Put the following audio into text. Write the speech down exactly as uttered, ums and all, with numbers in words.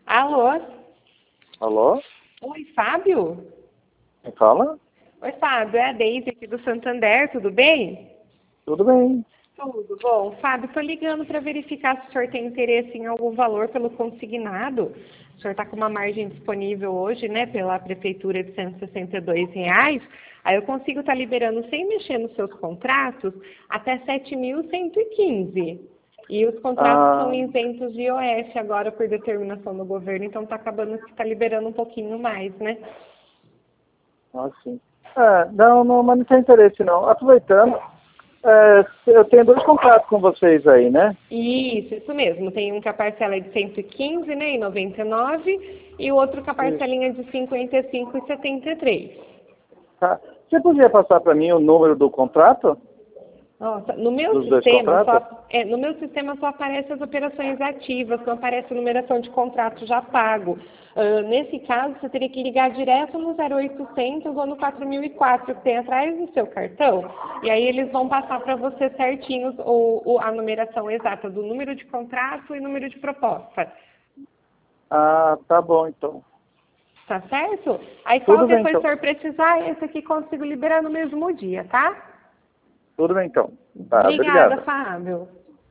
Alô? Alô? Oi, Fábio? Quem fala? Oi, Fábio, é a Deise aqui do Santander, tudo bem? Tudo bem. Tudo bom. Fábio, estou ligando para verificar se o senhor tem interesse em algum valor pelo consignado. O senhor está com uma margem disponível hoje, né, pela Prefeitura de cento e sessenta e dois reais. Aí eu consigo estar liberando, sem mexer nos seus contratos, até sete mil cento e quinze. E os contratos Ah, são isentos de I O F agora por determinação do governo, então está acabando que está liberando um pouquinho mais, né? ah, sim. É, não, não, mas não tem interesse não. Aproveitando, é, eu tenho dois contratos com vocês aí, né? Isso, isso mesmo. Tem um que a parcela é de cento e quinze, né, e noventa e nove, e o outro com a Isso. parcelinha de cinquenta e cinco e setenta e três. Tá. Você podia passar para mim o número do contrato? Nossa, no meu Dos dois sistema contratos? só, é, no meu sistema só aparecem as operações ativas, não aparece a numeração de contrato já pago. Ah, nesse caso, você teria que ligar direto no zero oitocentos ou no quatro mil e quatro que tem atrás do seu cartão, e aí eles vão passar para você certinhos o, o- a numeração exata do número de contrato e número de proposta. Ah, tá bom então. Tá certo? Aí Tudo qualquer bem coisa que então. o senhor precisar, esse aqui consigo liberar no mesmo dia, tá? Tudo bem então. Tá, Obrigada, obrigado. Fábio.